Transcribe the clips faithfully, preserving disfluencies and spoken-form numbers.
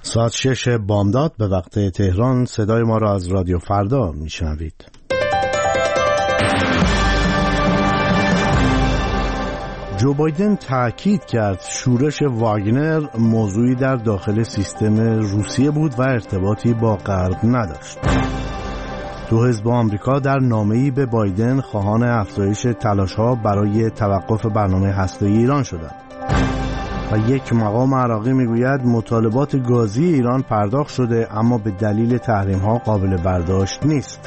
ساعت شش بامداد به وقت تهران. صدای ما را از رادیو فردا میشنوید. جو بایدن تأکید کرد شورش واگنر موضوعی در داخل سیستم روسیه بود و ارتباطی با غرب نداشت. دو حزب آمریکا در نامه‌ای به بایدن خواهان افزایش تلاش‌ها برای توقف برنامه هسته‌ای ایران شدند. و یک مقام عراقی میگوید مطالبات گازی ایران پرداخت شده اما به دلیل تحریم‌ها قابل برداشت نیست.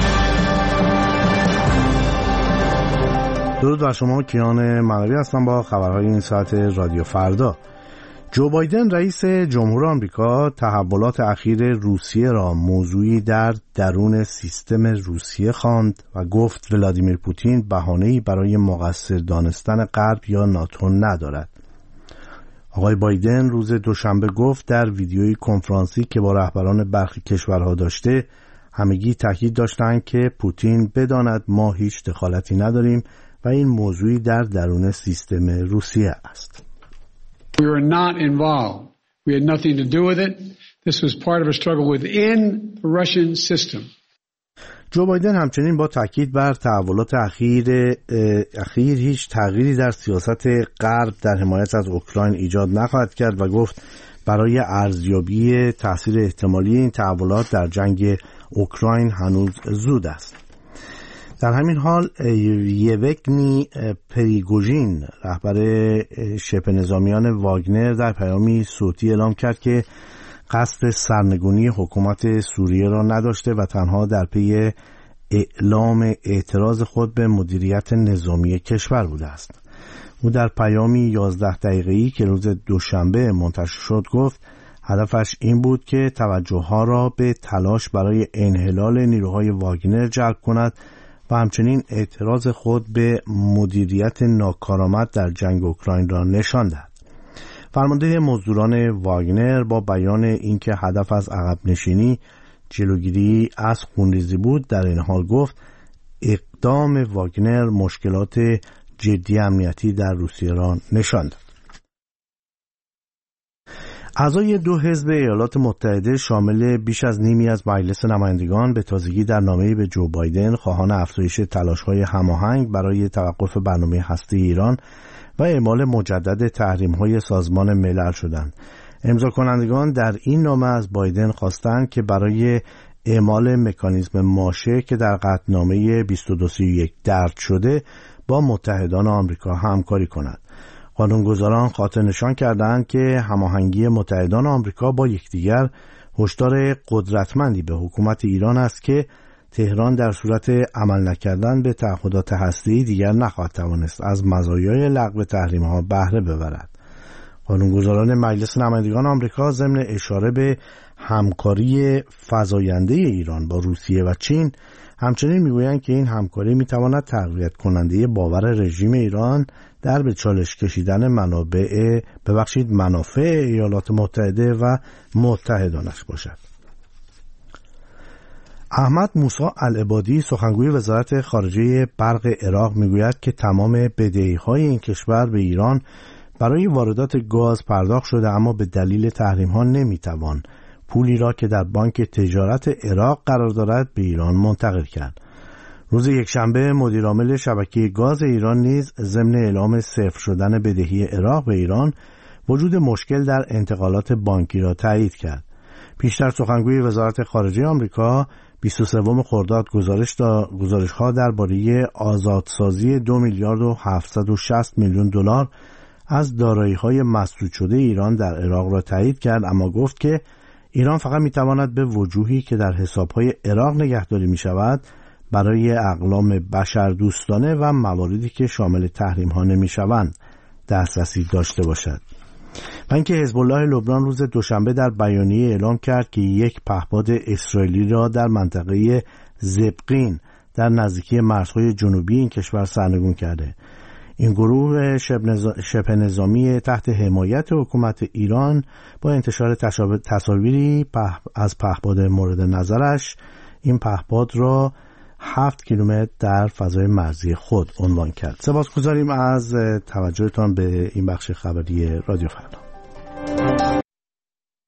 درود بر شما، کیان مغربی هستم با خبرهای این ساعت رادیو فردا. جو بایدن رئیس جمهور آمریکا تحولات اخیر روسیه را موضوعی در درون سیستم روسیه خواند و گفت ولادیمیر پوتین بهانه‌ای برای مقصر دانستن غرب یا ناتو ندارد. آقای بایدن روز دوشنبه گفت در ویدیوی کنفرانسی که با رهبران برخی کشورها داشته، همگی تاکید داشتند که پوتین بداند ما هیچ دخالتی نداریم و این موضوعی در درون سیستم روسیه است. We were not involved. We had nothing to do with it. This was part of a struggle within the Russian system. جو بایدن همچنین با تاکید بر تحولات اخیر اخیر هیچ تغییری در سیاست غرب در حمایت از اوکراین ایجاد نخواهد کرد و گفت برای ارزیابی تاثیر احتمالی این تحولات در جنگ اوکراین هنوز زود است. در همین حال یوگنی پریگوژین رهبر شبه نظامیان واگنر در پیامی صوتی اعلام کرد که قصد سرنگونی حکومت سوریه را نداشته و تنها در پی اعلام اعتراض خود به مدیریت نظامی کشور بوده است. او در پیامی یازده دقیقه‌ای که روز دوشنبه منتشر شد گفت هدفش این بود که توجه‌ها را به تلاش برای انحلال نیروهای واگنر جلب کند و همچنین اعتراض خود به مدیریت ناکارآمد در جنگ اوکراین را نشان دهد. فرمانده مزدوران واگنر با بیان اینکه هدف از عقب نشینی جلوگیری از خونریزی بود در این حال گفت اقدام واگنر مشکلات جدی امنیتی در روسیه را نشان داد. اعضای دو حزب ایالات متحده شامل بیش از نیمی از مجلس نمایندگان به تازگی در نامه‌ای به جو بایدن خواهان افزایش تلاش‌های هماهنگ برای توقف برنامه هسته‌ای ایران و اعمال مجدد تحریم‌های سازمان ملل شدند. امضا کنندگان در این نامه از بایدن خواستند که برای اعمال مکانیزم ماشه که در قطعنامه بیست و دو سی و یک درج شده با متحدان آمریکا همکاری کند. قانونگذاران خاطر نشان کردند که هماهنگی متحدان آمریکا با یکدیگر هشدار قدرتمندی به حکومت ایران است که تهران در صورت عمل نکردن به تعهدات هسته‌ای دیگر نخواهد توانست از مزایای لغو تحریم‌ها بهره ببرد. قانونگذاران مجلس نمایندگان آمریکا ضمن اشاره به همکاری فزاینده ایران با روسیه و چین همچنین میگویند که این همکاری میتواند تقویت کننده باور رژیم ایران در به چالش کشیدن منابع ببخشید منافع ایالات متحده و متحدانش باشد. احمد موسی العبادی سخنگوی وزارت خارجه برق عراق میگوید که تمام بدهی‌های این کشور به ایران برای واردات گاز پرداخت شده اما به دلیل تحریم‌ها نمیتوان پولی را که در بانک تجارت عراق قرار دارد به ایران منتقل کرد. روز یکشنبه مدیر عامل شبکه گاز ایران نیز ضمن اعلام صفر شدن بدهی عراق به ایران وجود مشکل در انتقالات بانکی را تایید کرد. پیشتر سخنگوی وزارت خارجه آمریکا بیست و سوم خرداد گزارش دا گزارش‌ها درباره آزادسازی دو میلیارد و هفتصد و شصت میلیون دلار از دارایی‌های مسدود شده ایران در عراق را تایید کرد اما گفت که ایران فقط می‌تواند به وجوهی که در حساب‌های عراق نگهداری می‌شود برای اقلام بشردوستانه و مواردی که شامل تحریم‌ها نمی‌شوند دسترسی داشته باشد. و اینکه حزب الله لبنان روز دوشنبه در بیانیه اعلام کرد که یک پهپاد اسرائیلی را در منطقه زبقین در نزدیکی مرزهای جنوبی این کشور سرنگون کرده. این گروه شبه نظامی تحت حمایت حکومت ایران با انتشار تصاویری از پهپاد مورد نظرش این پهپاد را هفت کیلومتر در فضای مرزی خود عنوان کرد. سپاسگزاریم از توجهتان به این بخش خبری رادیو فردا.